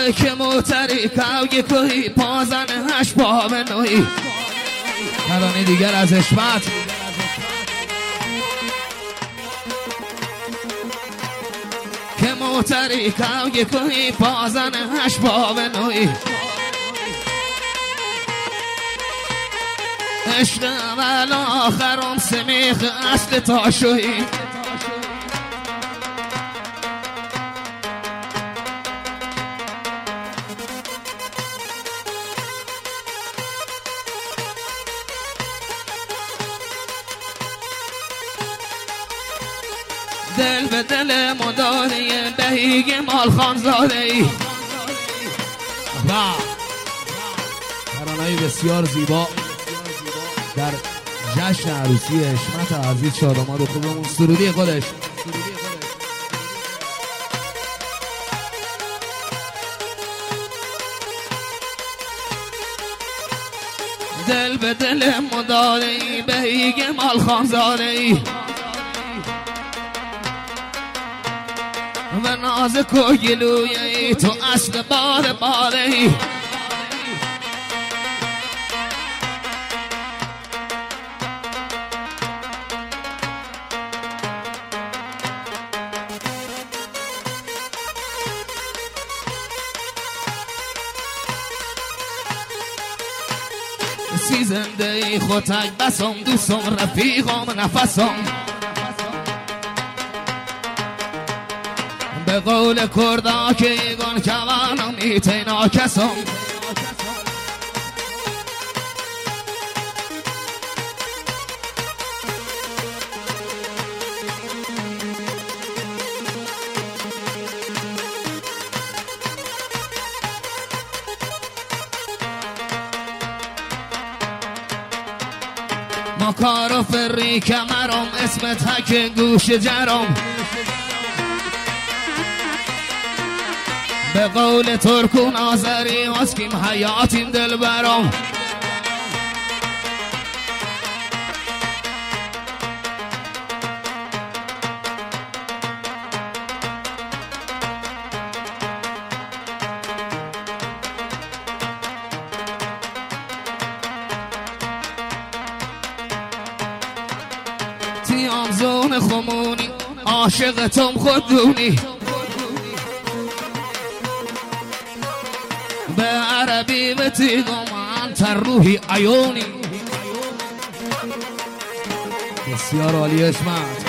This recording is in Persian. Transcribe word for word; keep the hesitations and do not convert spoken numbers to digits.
توی که موتری کوی کوی پازن هش با منوی ترانه دیگر از حشمت که موتری کوی کوی پازن هش با منوی عشق اول آخرم سمیخ اصل تاشوی دل به دل مداری بهیگ مال خانزاده ای ترانه‌ای بسیار زیبا در جشن عروسی حشمت عزیز شاداماد و خوبمون سرودی خودش دل به دل مداره ای بهیگ مال خانزاده ای و نازک و گلوی تو اصل بار باره ای سی زنده ای خودک بسم دوستم رفیقم نفسم به قول کردا که ایگان کوانم ایتینا کسم ما کارو فری کمرم اسم تک گوش جرم به قول ترک و نازری اسکیم حیاتیم دل برام تیام زون خمونی عاشقتم خودونی به عربی بتیگم انت روحی عیونی بسیار عالی حشمت